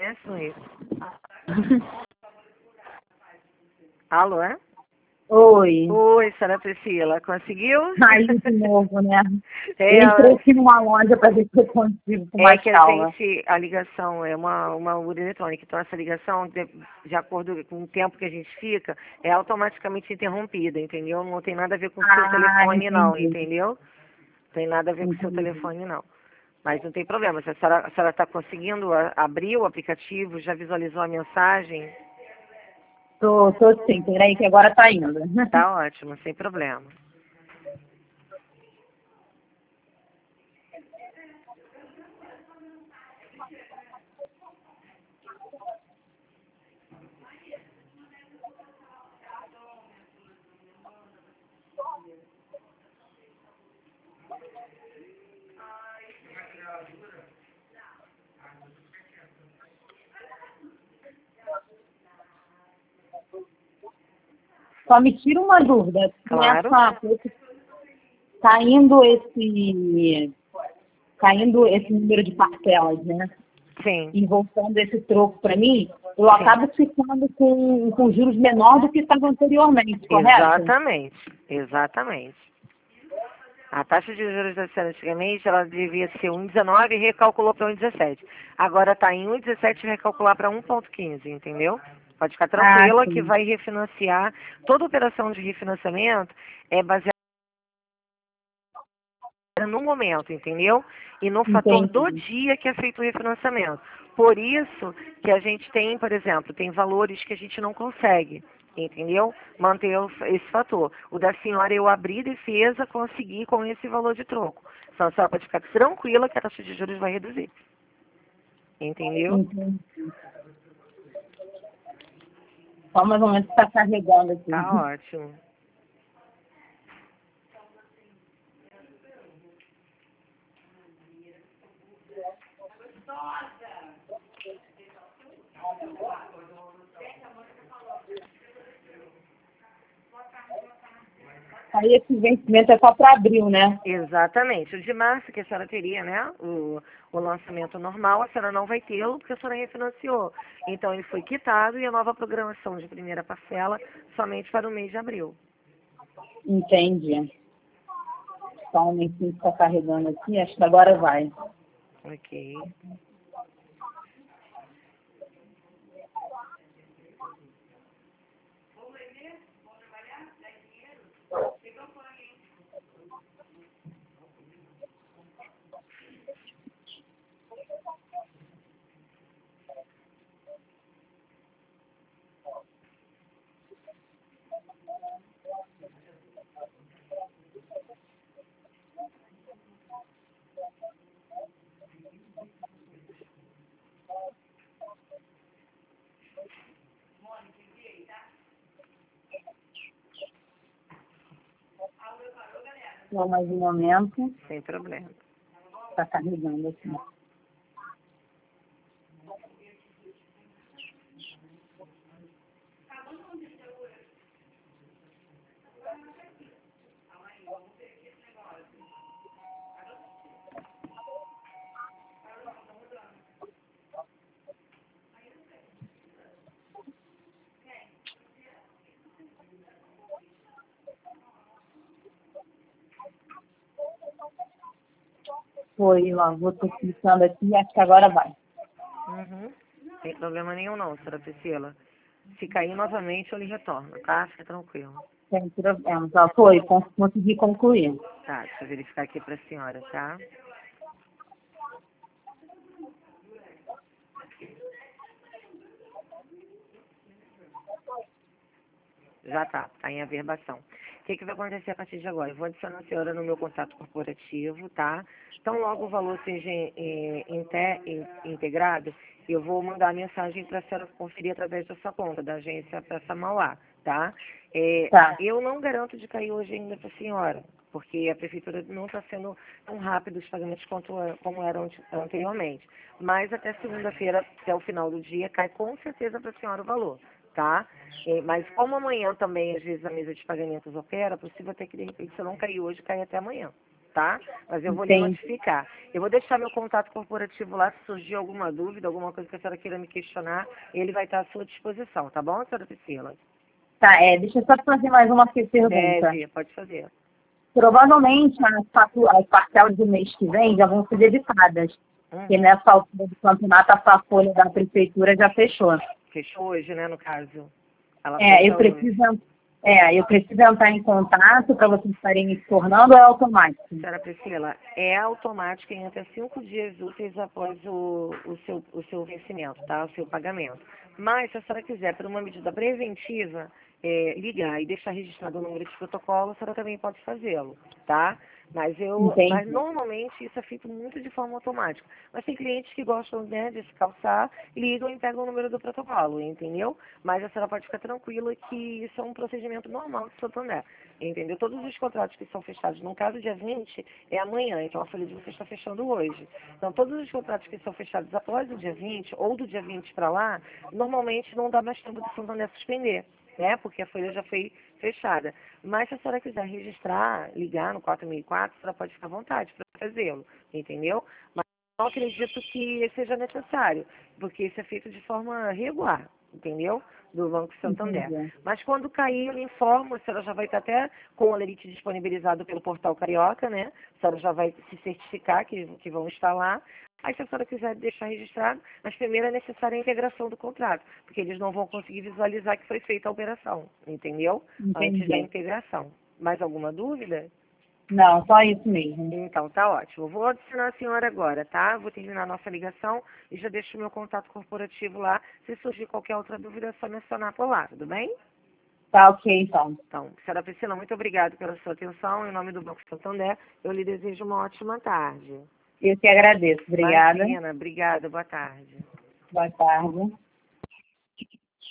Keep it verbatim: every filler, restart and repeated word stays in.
conhece, Luiz? Alô, é? Oi. Oi, senhora Priscila, conseguiu? Aí de novo, né? É, Eu entrei aqui numa loja para ver se eu consigo com é mais que a calma. gente, a ligação é uma, uma urna eletrônica, então essa ligação, de, de acordo com o tempo que a gente fica, é automaticamente interrompida, entendeu? Não tem nada a ver com o seu Ah, telefone, não, entendi. entendeu? Não tem nada a ver com o seu Entendi. telefone, não. Mas não tem problema, se a senhora a senhora está conseguindo a- abrir o aplicativo, já visualizou a mensagem, Tô, tô sim, peraí que agora tá indo. tá ótimo, sem problema. Só me tira uma dúvida. Claro, Nessa, esse, tá indo esse, tá indo esse número de parcelas, né? sim, E voltando esse troco para mim, eu sim. acabo ficando com, com juros menor do que estava anteriormente, correto? Exatamente, exatamente. A taxa de juros da senhora antigamente, ela devia ser um vírgula dezenove e recalculou para um vírgula dezessete. Agora está em um vírgula dezessete e recalcular para um vírgula quinze, entendeu? Pode ficar Ah, tranquila que sim. vai refinanciar. Toda operação de refinanciamento é baseada no momento, entendeu? E no fator do Entendi. dia que é feito o refinanciamento. Por isso que a gente tem, por exemplo, tem valores que a gente não consegue, entendeu? Manter o- esse fator. O da senhora eu abri defesa, consegui com esse valor de troco. Então a senhora pode ficar tranquila que a taxa de juros vai reduzir. Entendeu? Entendi. Só mais ou menos está carregando aqui. Tá ótimo. Aí esse vencimento é só para abril, né? Exatamente. O de março, que a senhora teria, né? O, o lançamento normal, a senhora não vai tê-lo porque a senhora refinanciou. Então ele foi quitado e a nova programação de primeira parcela somente para o mês de abril. Entendi. Só um momentinho que está carregando aqui, acho que agora vai. Ok. Só mais um momento, Sem problema. está carregando aqui. Foi, ó, vou tô clicando aqui, acho que agora vai. Uhum. Sem problema nenhum não, senhora Priscila. Se cair novamente, eu lhe retorno, tá? Fica tranquilo. Sem problema. Ó, foi, cons- consegui concluir. Tá, deixa eu verificar aqui para a senhora, tá? Já tá, tá em averbação. O que, que vai acontecer a partir de agora? Eu vou adicionar a senhora no meu contato corporativo, tá? Então, logo o valor seja eh, inte- in- integrado, eu vou mandar a mensagem para a senhora conferir através da sua conta, da agência Praça Mauá, tá? Eh, Tá. eu não garanto de cair hoje ainda para a senhora, porque a prefeitura não está sendo tão rápido os pagamentos quanto, como eram ante- anteriormente. Mas até segunda-feira, até o final do dia, cai com certeza para a senhora o valor, tá? É, mas como amanhã também, às vezes, a mesa de pagamentos opera, é possível até que, de repente, se eu não cair hoje, caia até amanhã. tá? Mas eu vou lhe Sim. notificar. Eu vou deixar meu contato corporativo lá, se surgir alguma dúvida, alguma coisa que a senhora queira me questionar, ele vai estar à sua disposição, tá bom, senhora Priscila? Tá, é, deixa eu só fazer mais uma pergunta. Deve, pode fazer. Provavelmente as, fatu- as parcelas do mês que vem já vão ser debitadas. Porque Uhum. nessa altura do campeonato a sua folha da prefeitura já fechou. Fechou hoje, né, no caso? Ela É, fecha eu hoje. preciso, é, eu preciso entrar em contato para vocês estarem me tornando ou é automático? Senhora Priscila, é automático em até cinco dias úteis após o, o, seu, o seu vencimento, tá? O seu pagamento. Mas, se a senhora quiser, por uma medida preventiva, é, ligar e deixar registrado o número de protocolo, a senhora também pode fazê-lo, tá? Mas eu, mas Entendi. normalmente isso é feito muito de forma automática. Mas tem clientes que gostam, né, de se calçar, ligam e pegam o número do protocolo, entendeu? Mas a senhora pode ficar tranquila que isso é um procedimento normal de Santander, entendeu? Todos os contratos que são fechados, no caso dia vinte, é amanhã, então a folha de vocês está fechando hoje. Então todos os contratos que são fechados após o dia vinte, ou do dia vinte para lá, normalmente não dá mais tempo de Santander suspender, né? Porque a folha já foi fechada. Mas se a senhora quiser registrar, ligar no quatro mil e quatro, a senhora pode ficar à vontade para fazê-lo, entendeu? Mas não acredito que seja necessário, porque isso é feito de forma regular, entendeu? Do Banco Santander. Entendi. Mas quando cair, eu lhe informo, a senhora já vai estar até com o Olerite disponibilizado pelo Portal Carioca, né? A senhora já vai se certificar que, que vão estar lá. Aí, se a senhora quiser deixar registrado, mas primeiro é necessária a integração do contrato, porque eles não vão conseguir visualizar que foi feita a operação, entendeu? Antes da Entendi. integração. Mais alguma dúvida? Não, só isso mesmo. Então, tá ótimo. Vou adicionar a senhora agora, tá? Vou terminar a nossa ligação e já deixo o meu contato corporativo lá. Se surgir qualquer outra dúvida, é só mencionar por lá, tudo bem? Tá ok, então. Então, senhora Priscila, muito obrigada pela sua atenção. Em nome do Banco Santander, eu lhe desejo uma ótima tarde. Eu que agradeço. Obrigada. Imagina, obrigada, boa tarde. Boa tarde.